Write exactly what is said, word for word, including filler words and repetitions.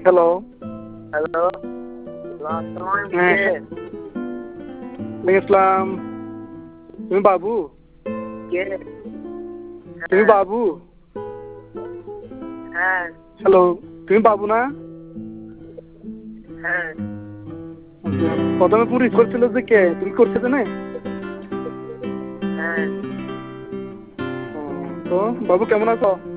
hello hello হ্যাঁ ইসলাম তুমি বাবু কে তুমি বাবু হ্যাঁ হ্যালো তুমি বাবু না হ্যাঁ প্রথমে পুরো রিস করছিল যে কে তুমি করছো তো না হ্যাঁ তো বাবু কেমন আছো